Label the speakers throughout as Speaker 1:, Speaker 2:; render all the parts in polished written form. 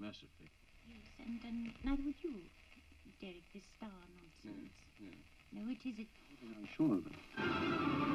Speaker 1: mercifully.
Speaker 2: Yes, and neither would you, Derek, this star nonsense.
Speaker 1: No.
Speaker 2: No, it isn't.
Speaker 1: I'm sure of it.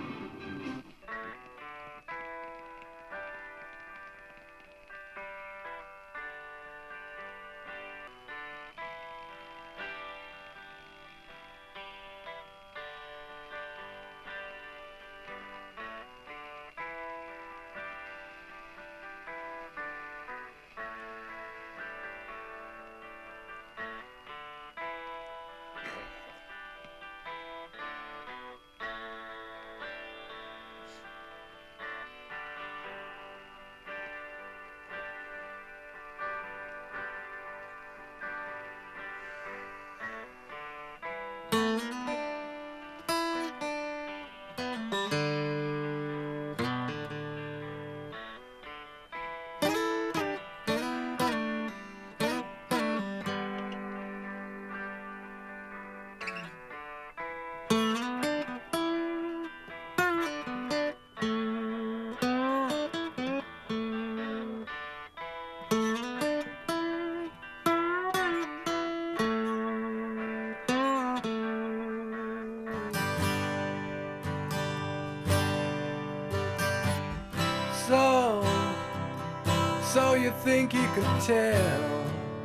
Speaker 3: So you think you can tell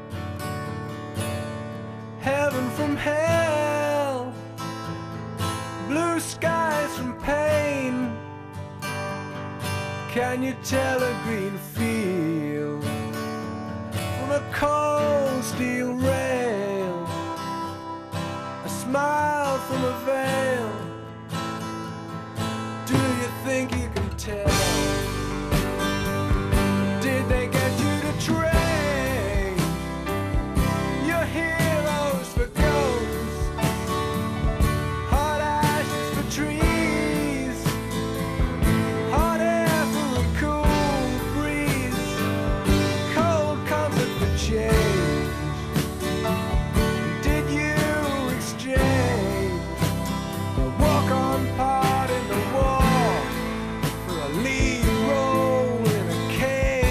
Speaker 3: heaven from hell, blue skies from pain? Can you tell a green field from a cold steel rail, a smile from a veil? Do you think you can tell? Did they get you to trade your heroes for ghosts, hot ashes for trees, hot air for a cool breeze, cold comfort for change? Did you exchange a walk-on part in the war for a lead role in a cage?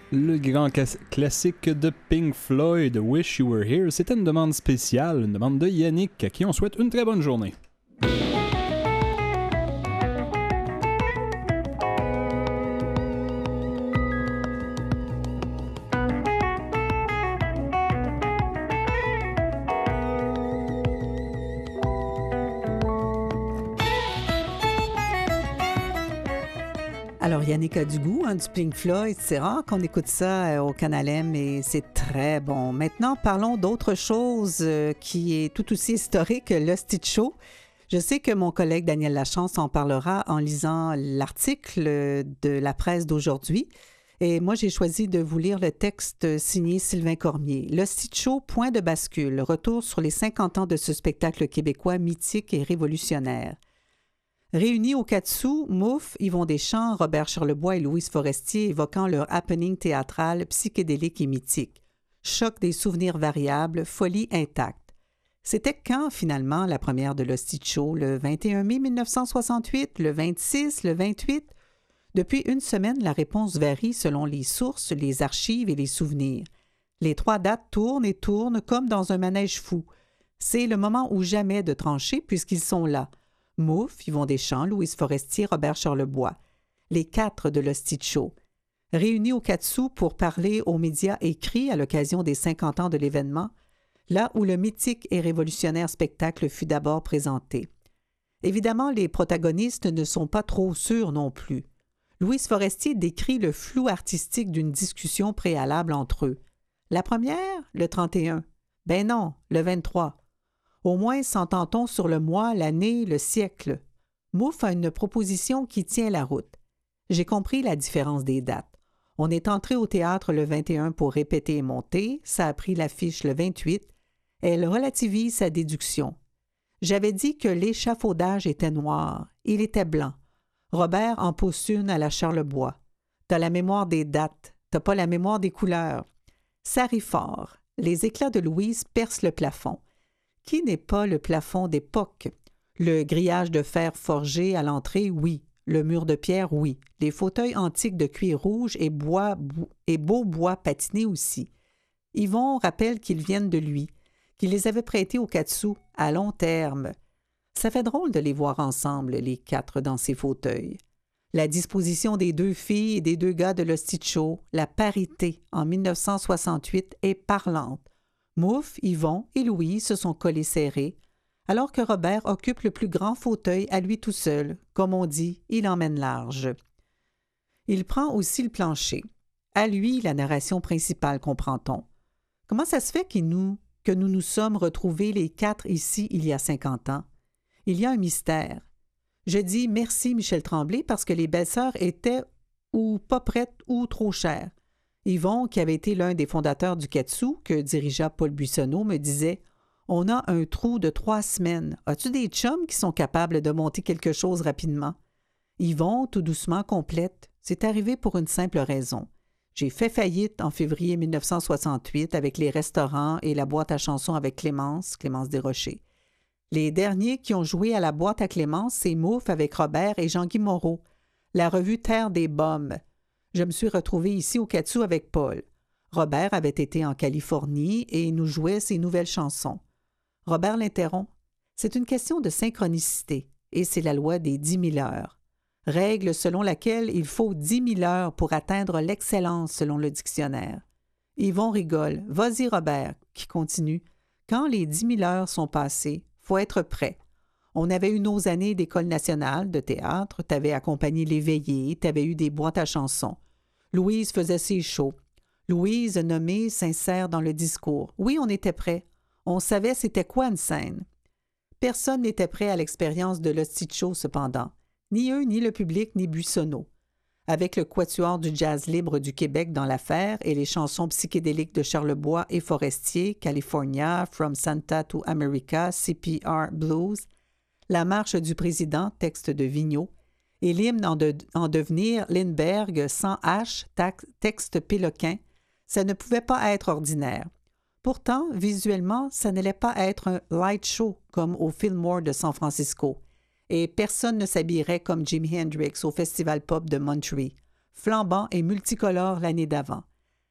Speaker 4: Le grand classique de Pink Floyd, Wish You Were Here, c'était une demande spéciale, une demande de Yannick, à qui on souhaite une très bonne journée.
Speaker 5: Alors, Yannick a du goût, du Pink Floyd. C'est rare qu'on écoute ça au Canal M et c'est très bon. Maintenant, parlons d'autre chose qui est tout aussi historique, le Stitch Show. Je sais que mon collègue Daniel Lachance en parlera en lisant l'article de la presse d'aujourd'hui. Et moi, j'ai choisi de vous lire le texte signé Sylvain Cormier. Le Stitch Show, point de bascule. Retour sur les 50 ans de ce spectacle québécois mythique et révolutionnaire. Réunis au Quat'Sous, Mouffe, Yvon Deschamps, Robert Charlebois et Louise Forestier évoquant leur happening théâtral psychédélique et mythique. Choc des souvenirs variables, folie intacte. C'était quand, finalement, la première de l'Hostie Show? Le 21 mai 1968? Le 26? Le 28? Depuis une semaine, la réponse varie selon les sources, les archives et les souvenirs. Les 3 dates tournent et tournent comme dans un manège fou. C'est le moment ou jamais de trancher puisqu'ils sont là. Mouffe, Yvon Deschamps, Louise Forestier, Robert Charlebois. Les 4 de l'Hostie Show. Réunis au Quat'Sous pour parler aux médias écrits à l'occasion des 50 ans de l'événement, là où le mythique et révolutionnaire spectacle fut d'abord présenté. Évidemment, les protagonistes ne sont pas trop sûrs non plus. Louise Forestier décrit le flou artistique d'une discussion préalable entre eux. La première, le 31. Ben non, le 23. Au moins s'entend-on sur le mois, l'année, le siècle. Mouffe a une proposition qui tient la route. J'ai compris la différence des dates. On est entré au théâtre le 21 pour répéter et monter, ça a pris l'affiche le 28. Elle relativise sa déduction. J'avais dit que l'échafaudage était noir, il était blanc. Robert en pousse une à la Charlebois. T'as la mémoire des dates, t'as pas la mémoire des couleurs. Ça rit fort. Les éclats de Louise percent le plafond. Qui n'est pas le plafond d'époque? Le grillage de fer forgé à l'entrée, oui. Le mur de pierre, oui. Les fauteuils antiques de cuir rouge et beau bois patiné aussi. Yvon rappelle qu'ils viennent de lui, qu'il les avait prêtés au Quat'Sous à long terme. Ça fait drôle de les voir ensemble, les 4 dans ces fauteuils. La disposition des 2 filles et des 2 gars de l'Hostie Show, la parité en 1968 est parlante. Mouffe, Yvon et Louise se sont collés serrés, alors que Robert occupe le plus grand fauteuil à lui tout seul. Comme on dit, il emmène large. Il prend aussi le plancher. À lui, la narration principale, comprend-on. Comment ça se fait que nous nous sommes retrouvés les 4 ici il y a 50 ans? Il y a un mystère. Je dis merci Michel Tremblay parce que les belles-sœurs étaient ou pas prêtes ou trop chères. Yvon, qui avait été l'un des fondateurs du Quat'Sous, que dirigea Paul Buissonneau, me disait « On a un trou de 3 semaines. As-tu des chums qui sont capables de monter quelque chose rapidement? » Yvon, tout doucement, complète « C'est arrivé pour une simple raison. J'ai fait faillite en février 1968 avec les restaurants et la boîte à chansons avec Clémence Desrochers. Les derniers qui ont joué à la boîte à Clémence, c'est Mouffe avec Robert et Jean-Guy Moreau. La revue Terre des Bombes. Je me suis retrouvée ici au Quat'Sous avec Paul. Robert avait été en Californie et nous jouait ses nouvelles chansons. Robert l'interrompt. C'est une question de synchronicité et c'est la loi des 10 000 heures. Règle selon laquelle il faut 10 000 heures pour atteindre l'excellence selon le dictionnaire. Yvon rigole. Vas-y Robert, qui continue. Quand les 10 000 heures sont passées, faut être prêt. On avait eu nos années d'école nationale de théâtre, t'avais accompagné les veillées, t'avais eu des boîtes à chansons. Louise faisait ses shows. Louise, nommée, sincère dans le discours. Oui, on était prêts. On savait c'était quoi une scène. Personne n'était prêt à l'expérience de l'Hostie Show, cependant. Ni eux, ni le public, ni Buissonneau. Avec le quatuor du jazz libre du Québec dans l'affaire et les chansons psychédéliques de Charlebois et Forestier, California, From Santa to America, CPR Blues, la marche du président, texte de Vigneault, et l'hymne en devenir Lindbergh sans H, texte Péloquin, ça ne pouvait pas être ordinaire. Pourtant, visuellement, ça n'allait pas être un light show comme au Fillmore de San Francisco, et personne ne s'habillerait comme Jimi Hendrix au Festival Pop de Monterey, flambant et multicolore l'année d'avant.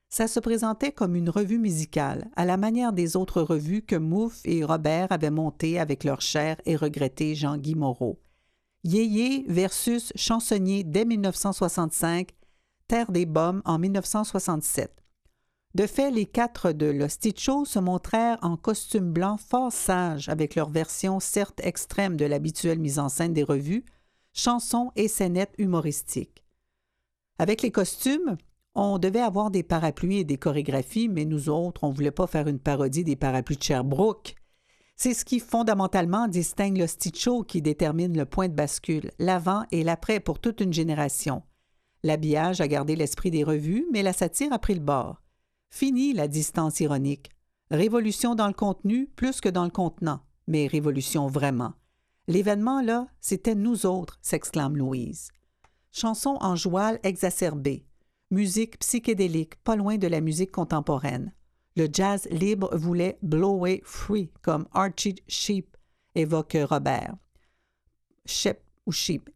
Speaker 5: Ça se présentait comme une revue musicale, à la manière des autres revues que Mouffe et Robert avaient montées avec leur cher et regretté Jean-Guy Moreau. Yéyé versus Chansonnier dès 1965, Terre des Baumes en 1967. De fait, les 4 de l'Hostie-Show se montrèrent en costume blanc fort sages avec leur version certes extrême de l'habituelle mise en scène des revues, chansons et scénettes humoristiques. Avec les costumes, on devait avoir des parapluies et des chorégraphies, mais nous autres, on ne voulait pas faire une parodie des parapluies de Sherbrooke. C'est ce qui fondamentalement distingue l'Hostie-Show qui détermine le point de bascule, l'avant et l'après pour toute une génération. L'habillage a gardé l'esprit des revues, mais la satire a pris le bord. Fini la distance ironique. Révolution dans le contenu plus que dans le contenant, mais révolution vraiment. L'événement, là, c'était nous autres, s'exclame Louise. Chanson en joual exacerbée. Musique psychédélique, pas loin de la musique contemporaine. Le jazz libre voulait blow away free, comme Archie Shepp, évoque Robert. Shepp ou Sheep,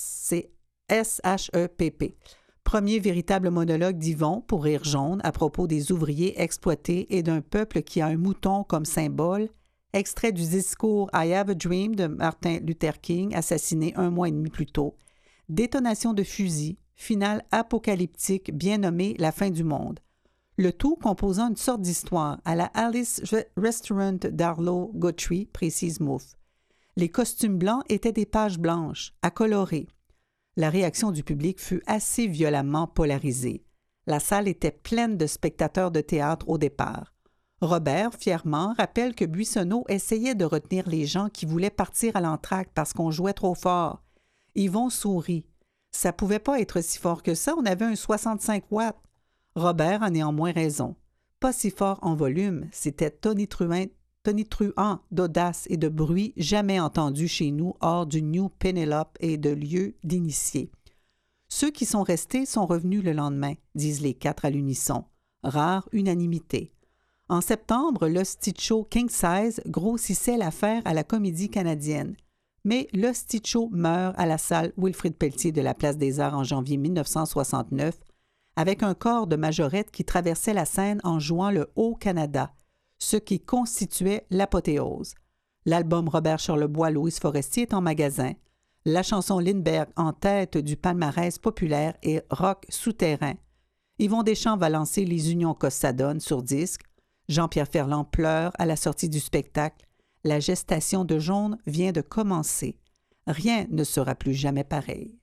Speaker 5: S-C-S-H-E-P-P. Premier véritable monologue d'Yvon pour Rire jaune à propos des ouvriers exploités et d'un peuple qui a un mouton comme symbole, extrait du discours I Have a Dream de Martin Luther King, assassiné 1 mois et demi plus tôt. Détonation de fusil, finale apocalyptique bien nommée La fin du monde. Le tout composant une sorte d'histoire à la Alice Restaurant d'Arlo Guthrie, précise Mouffe. Les costumes blancs étaient des pages blanches, à colorer. La réaction du public fut assez violemment polarisée. La salle était pleine de spectateurs de théâtre au départ. Robert, fièrement, rappelle que Buissonneau essayait de retenir les gens qui voulaient partir à l'entracte parce qu'on jouait trop fort. Yvon sourit. Ça pouvait pas être si fort que ça, on avait un 65 watts. Robert a néanmoins raison. Pas si fort en volume, c'était tonitruant d'audace et de bruit jamais entendu chez nous hors du New Penelope et de lieux d'initiés. Ceux qui sont restés sont revenus le lendemain, disent les 4 à l'unisson. Rare unanimité. En septembre, l'Hostie-Show King Size grossissait l'affaire à la Comédie canadienne. Mais l'Hostie-Show meurt à la salle Wilfrid Pelletier de la Place des Arts en janvier 1969, avec un corps de majorette qui traversait la scène en jouant le Haut-Canada, ce qui constituait l'apothéose. L'album Robert Charlebois-Louise Forestier est en magasin. La chanson Lindbergh en tête du palmarès populaire et rock souterrain. Yvon Deschamps va lancer Les Unions Cossadone sur disque. Jean-Pierre Ferland pleure à la sortie du spectacle. La gestation de Jaune vient de commencer. Rien ne sera plus jamais pareil.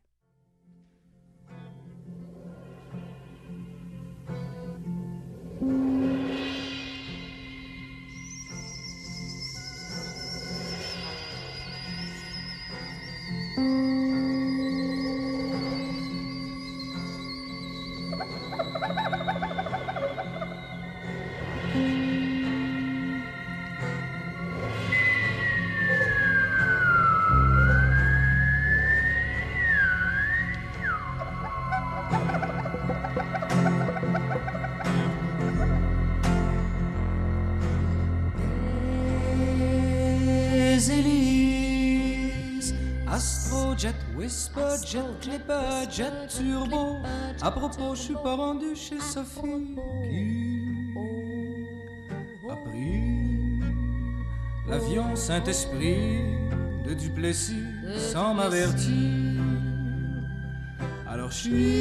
Speaker 3: Jet, Whisper, Jet, Clipper, Jet, Turbo. À propos, je suis pas rendu chez Sophie qui a pris l'avion Saint-Esprit de Duplessis sans m'avertir. Alors je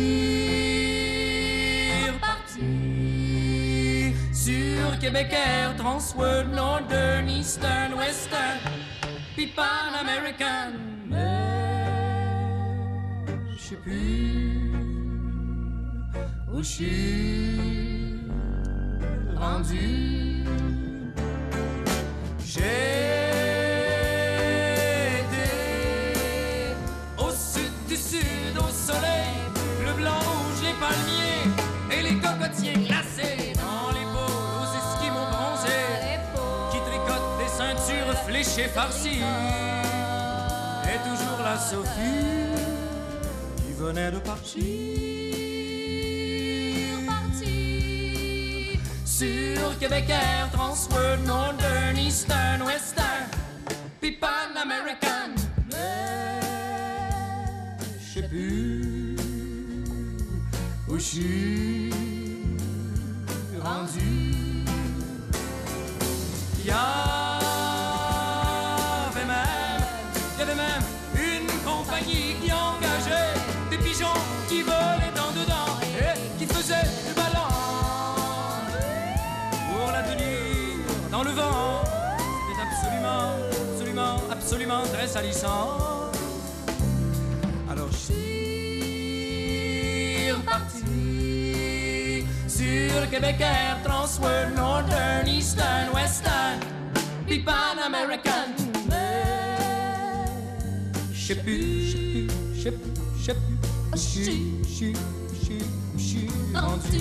Speaker 3: suis reparti sur Québec Air, Transworld, Northern, Eastern, Western, puis Pan American. Je sais plus où je suis rendu. J'ai été au sud du sud, au soleil, le blanc, rouge, les palmiers et les cocotiers glacés dans les pots aux esquimaux bronzés qui tricotent des ceintures fléchées farcies. Et toujours la Sophie venait de partir sur Québec Air, Transworld, Northern, Eastern, Western, puis Pan American. Mais je sais plus où je suis rendu. Il y avait même une compagnie qui engageait des pigeons qui volaient dans dedans et qui faisaient du ballon pour la tenir dans le vent. C'était absolument très salissant. Alors je suis reparti sur Québec Air, Transworld, Northern, Eastern, Western, puis Pan American. Je sais plus où je suis rendu.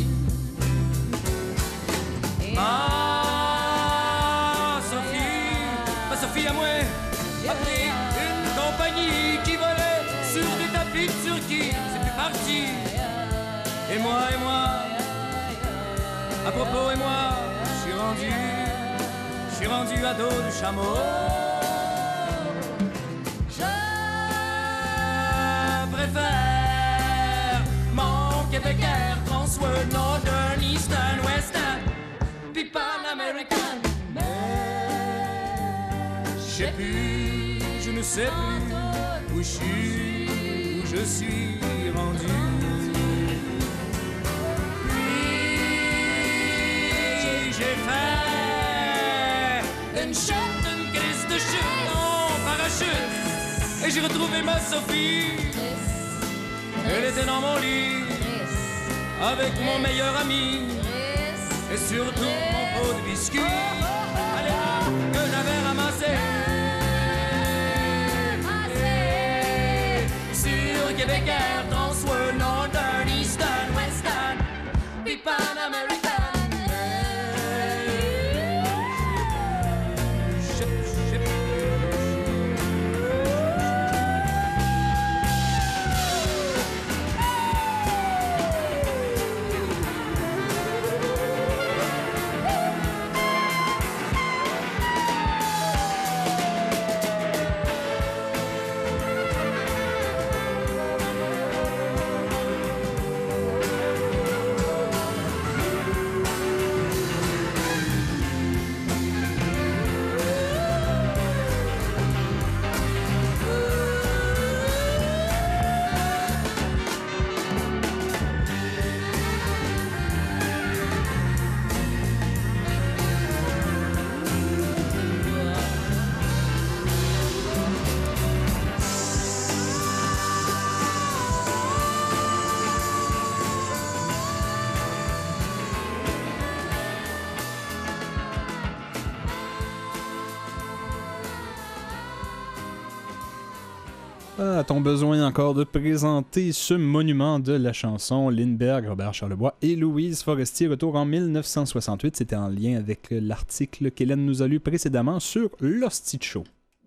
Speaker 3: Ma Sophie à moi a pris une compagnie qui volait sur des tapis de Turquie. C'est plus parti. Et moi, à propos, je suis rendu à dos de chameau. Je préfère mon Québec Air, Transworld, Northern, Eastern, Western, puis Pan American. Je ne sais plus où je suis rendu. Puis j'ai fait une crise de chute en parachute. Et j'ai retrouvé ma Sophie. Elle était dans mon lit avec mon meilleur ami et surtout mon pot de biscuits que j'avais ramassé sur Québec Air, Transworld, Northern, Eastern, Western, puis Pan American.
Speaker 4: A-t-on besoin encore de présenter ce monument de la chanson? Lindbergh, Robert Charlebois et Louise Forestier, retour en 1968. C'était en lien avec l'article qu'Hélène nous a lu précédemment sur l'Hostie Show.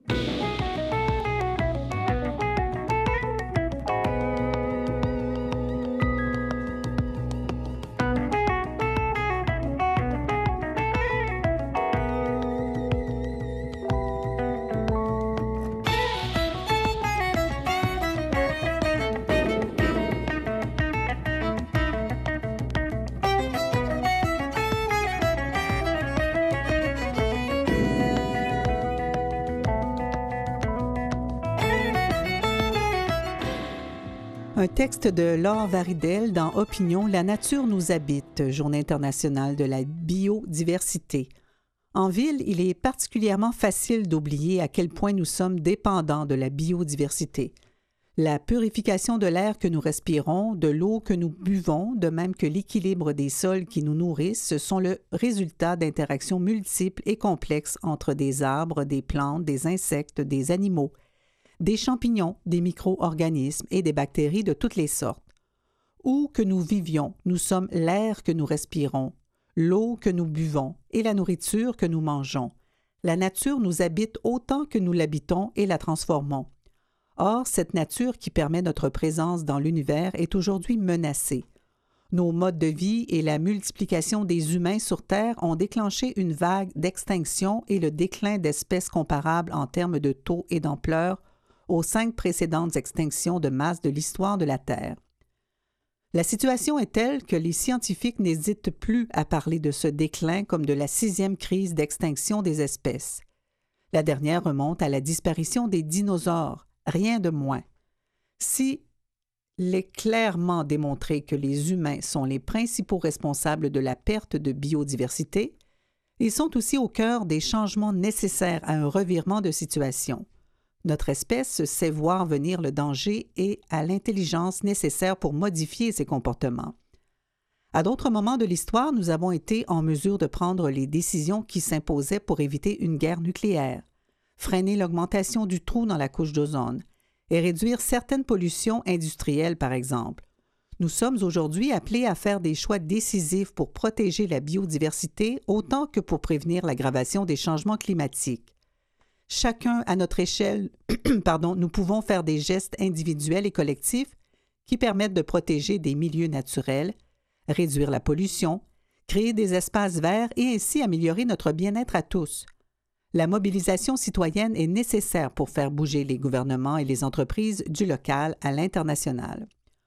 Speaker 5: Un texte de Laure Varidel dans Opinion, La nature nous habite, Journée internationale de la biodiversité. En ville, il est particulièrement facile d'oublier à quel point nous sommes dépendants de la biodiversité. La purification de l'air que nous respirons, de l'eau que nous buvons, de même que l'équilibre des sols qui nous nourrissent, sont le résultat d'interactions multiples et complexes entre des arbres, des plantes, des insectes, des animaux, des champignons, des micro-organismes et des bactéries de toutes les sortes. Où que nous vivions, nous sommes l'air que nous respirons, l'eau que nous buvons et la nourriture que nous mangeons. La nature nous habite autant que nous l'habitons et la transformons. Or, cette nature qui permet notre présence dans l'univers est aujourd'hui menacée. Nos modes de vie et la multiplication des humains sur Terre ont déclenché une vague d'extinction et le déclin d'espèces comparables en termes de taux et d'ampleur aux 5 précédentes extinctions de masse de l'histoire de la Terre. La situation est telle que les scientifiques n'hésitent plus à parler de ce déclin comme de la 6e crise d'extinction des espèces. La dernière remonte à la disparition des dinosaures, rien de moins. Si il est clairement démontré que les humains sont les principaux responsables de la perte de biodiversité, ils sont aussi au cœur des changements nécessaires à un revirement de situation. Notre espèce sait voir venir le danger et a l'intelligence nécessaire pour modifier ses comportements. À d'autres moments de l'histoire, nous avons été en mesure de prendre les décisions qui s'imposaient pour éviter une guerre nucléaire, freiner l'augmentation du trou dans la couche d'ozone et réduire certaines pollutions industrielles, par exemple. Nous sommes aujourd'hui appelés à faire des choix décisifs pour protéger la biodiversité autant que pour prévenir l'aggravation des changements climatiques. Chacun à notre échelle, nous pouvons faire des gestes individuels et collectifs qui permettent de protéger des milieux naturels, réduire la pollution, créer des espaces verts et ainsi améliorer notre bien-être à tous. La mobilisation citoyenne est nécessaire pour faire bouger les gouvernements et les entreprises du local à l'international.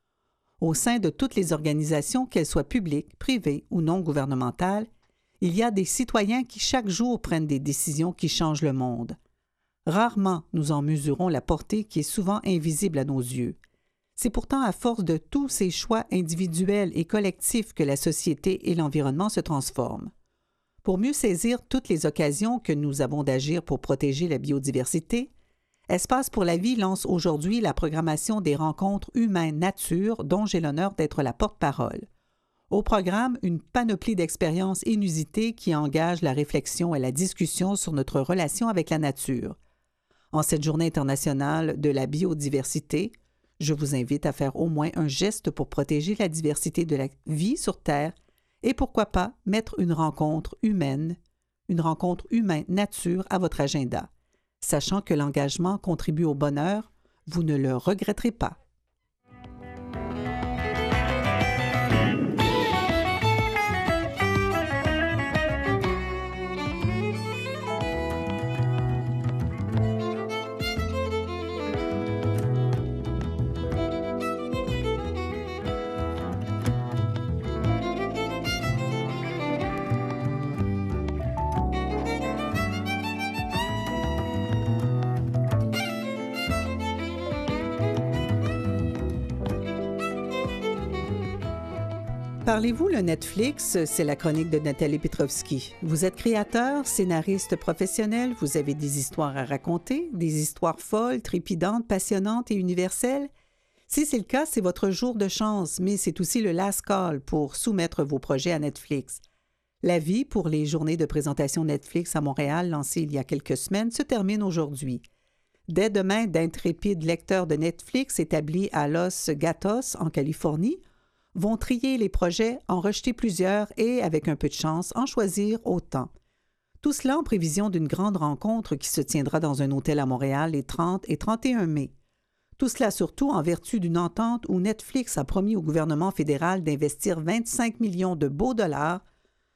Speaker 5: Au sein de toutes les organisations, qu'elles soient publiques, privées ou non gouvernementales, il y a des citoyens qui chaque jour prennent des décisions qui changent le monde. Rarement nous en mesurons la portée qui est souvent invisible à nos yeux. C'est pourtant à force de tous ces choix individuels et collectifs que la société et l'environnement se transforment. Pour mieux saisir toutes les occasions que nous avons d'agir pour protéger la biodiversité, Espace pour la vie lance aujourd'hui la programmation des rencontres humains-nature dont j'ai l'honneur d'être la porte-parole. Au programme, une panoplie d'expériences inusitées qui engagent la réflexion et la discussion sur notre relation avec la nature. En cette Journée internationale de la biodiversité, je vous invite à faire au moins un geste pour protéger la diversité de la vie sur Terre et pourquoi pas mettre une rencontre humain-nature à votre agenda. Sachant que l'engagement contribue au bonheur, vous ne le regretterez pas. Parlez-vous le Netflix? C'est la chronique de Nathalie Petrovski. Vous êtes créateur, scénariste professionnel, vous avez des histoires à raconter, des histoires folles, trépidantes, passionnantes et universelles? Si c'est le cas, c'est votre jour de chance, mais c'est aussi le last call pour soumettre vos projets à Netflix. L'avis pour les journées de présentation Netflix à Montréal lancées il y a quelques semaines se termine aujourd'hui. Dès demain, d'intrépides lecteurs de Netflix établis à Los Gatos, en Californie, vont trier les projets, en rejeter plusieurs et, avec un peu de chance, en choisir autant. Tout cela en prévision d'une grande rencontre qui se tiendra dans un hôtel à Montréal les 30 et 31 mai. Tout cela surtout en vertu d'une entente où Netflix a promis au gouvernement fédéral d'investir 25 millions de beaux dollars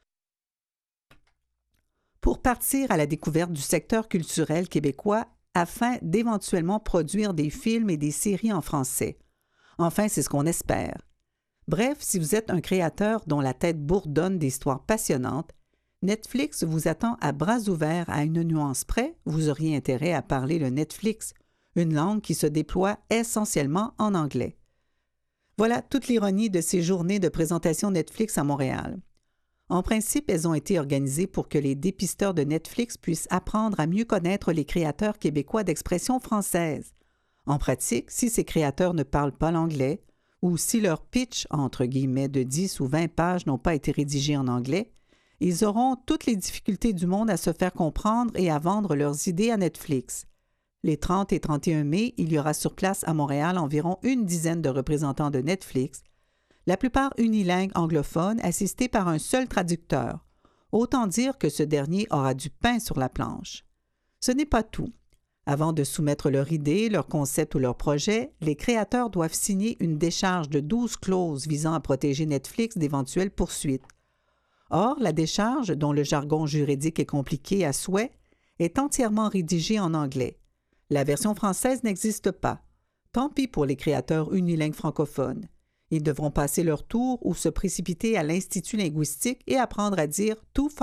Speaker 5: pour partir à la découverte du secteur culturel québécois afin d'éventuellement produire des films et des séries en français. Enfin, c'est ce qu'on espère. Bref, si vous êtes un créateur dont la tête bourdonne d'histoires passionnantes, Netflix vous attend à bras ouverts à une nuance près, vous auriez intérêt à parler le Netflix, une langue qui se déploie essentiellement en anglais. Voilà toute l'ironie de ces journées de présentation Netflix à Montréal. En principe, elles ont été organisées pour que les dépisteurs de Netflix puissent apprendre à mieux connaître les créateurs québécois d'expression française. En pratique, si ces créateurs ne parlent pas l'anglais, ou si leur pitch, entre guillemets, de 10 ou 20 pages n'ont pas été rédigés en anglais, ils auront toutes les difficultés du monde à se faire comprendre et à vendre leurs idées à Netflix. Les 30 et 31 mai, il y aura sur place à Montréal environ une dizaine de représentants de Netflix, la plupart unilingues anglophones assistés par un seul traducteur. Autant dire que ce dernier aura du pain sur la planche. Ce n'est pas tout. Avant de soumettre leur idée, leur concept ou leur projet, les créateurs doivent signer une décharge de 12 clauses visant à protéger Netflix d'éventuelles poursuites. Or, la décharge, dont le jargon juridique est compliqué à souhait, est entièrement rédigée en anglais. La version française n'existe pas. Tant pis pour les créateurs unilingues francophones. Ils devront passer leur tour ou se précipiter à l'Institut linguistique et apprendre à dire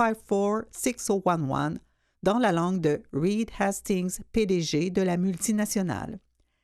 Speaker 5: 254-6011 dans la langue de Reed Hastings, PDG de la multinationale.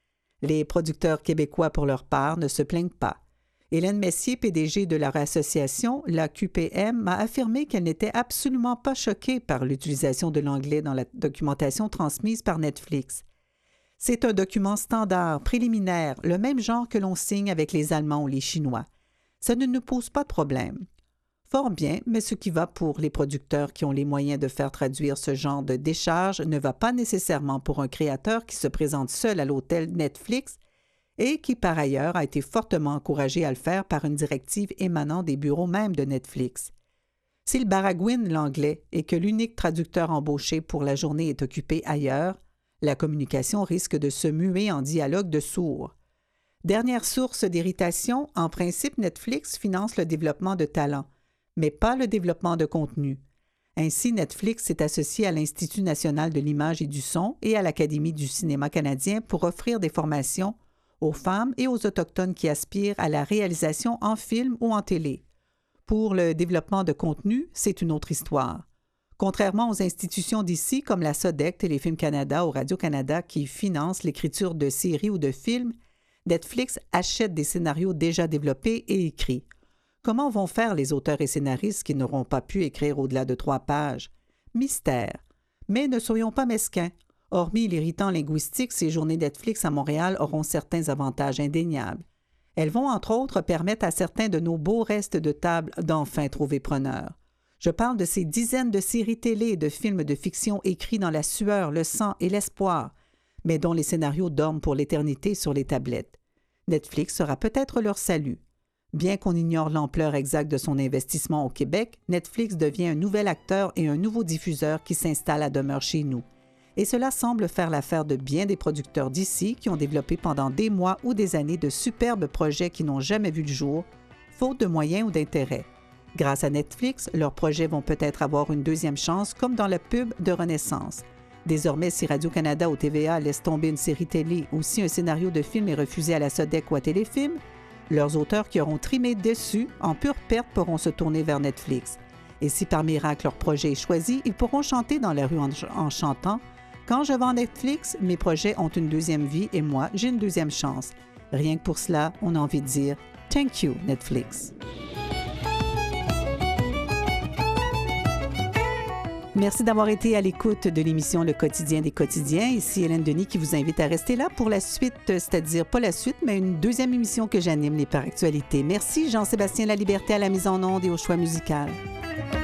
Speaker 5: Les producteurs québécois, pour leur part, ne se plaignent pas. Hélène Messier, PDG de leur association, la QPM, m'a affirmé qu'elle n'était absolument pas choquée par l'utilisation de l'anglais dans la documentation transmise par Netflix. C'est un document standard, préliminaire, le même genre que l'on signe avec les Allemands ou les Chinois. Ça ne nous pose pas de problème. Fort bien, mais ce qui va pour les producteurs qui ont les moyens de faire traduire ce genre de décharge ne va pas nécessairement pour un créateur qui se présente seul à l'hôtel Netflix et qui, par ailleurs, a été fortement encouragé à le faire par une directive émanant des bureaux même de Netflix. S'il baragouine l'anglais et que l'unique traducteur embauché pour la journée est occupé ailleurs, la communication risque de se muer en dialogue de sourds. Dernière source d'irritation, en principe, Netflix finance le développement de talents, mais pas le développement de contenu. Ainsi, Netflix s'est associé à l'Institut national de l'image et du son et à l'Académie du cinéma canadien pour offrir des formations aux femmes et aux Autochtones qui aspirent à la réalisation en film ou en télé. Pour le développement de contenu, c'est une autre histoire. Contrairement aux institutions d'ici comme la SODEC, Téléfilm Canada ou Radio-Canada qui financent l'écriture de séries ou de films, Netflix achète des scénarios déjà développés et écrits. Comment vont faire les auteurs et scénaristes qui n'auront pas pu écrire au-delà de 3 pages? Mystère. Mais ne soyons pas mesquins. Hormis l'irritant linguistique, ces journées Netflix à Montréal auront certains avantages indéniables. Elles vont, entre autres, permettre à certains de nos beaux restes de table d'enfin trouver preneur. Je parle de ces dizaines de séries télé et de films de fiction écrits dans la sueur, le sang et l'espoir, mais dont les scénarios dorment pour l'éternité sur les tablettes. Netflix sera peut-être leur salut. Bien qu'on ignore l'ampleur exacte de son investissement au Québec, Netflix devient un nouvel acteur et un nouveau diffuseur qui s'installe à demeure chez nous. Et cela semble faire l'affaire de bien des producteurs d'ici qui ont développé pendant des mois ou des années de superbes projets qui n'ont jamais vu le jour, faute de moyens ou d'intérêt. Grâce à Netflix, leurs projets vont peut-être avoir une deuxième chance comme dans la pub de Renaissance. Désormais, si Radio-Canada ou TVA laissent tomber une série télé ou si un scénario de film est refusé à la SODEC ou à Téléfilm, leurs auteurs qui auront trimé dessus, en pure perte, pourront se tourner vers Netflix. Et si par miracle leur projet est choisi, ils pourront chanter dans la rue en chantant « Quand je vends Netflix, mes projets ont une deuxième vie et moi, j'ai une deuxième chance. » Rien que pour cela, on a envie de dire « Thank you, Netflix ». Merci d'avoir été à l'écoute de l'émission Le Quotidien des quotidiens. Ici Hélène Denis qui vous invite à rester là pour la suite, c'est-à-dire pas la suite, mais une deuxième émission que j'anime, les Par Actualité. Merci Jean-Sébastien Laliberté à la mise en onde et au choix musical.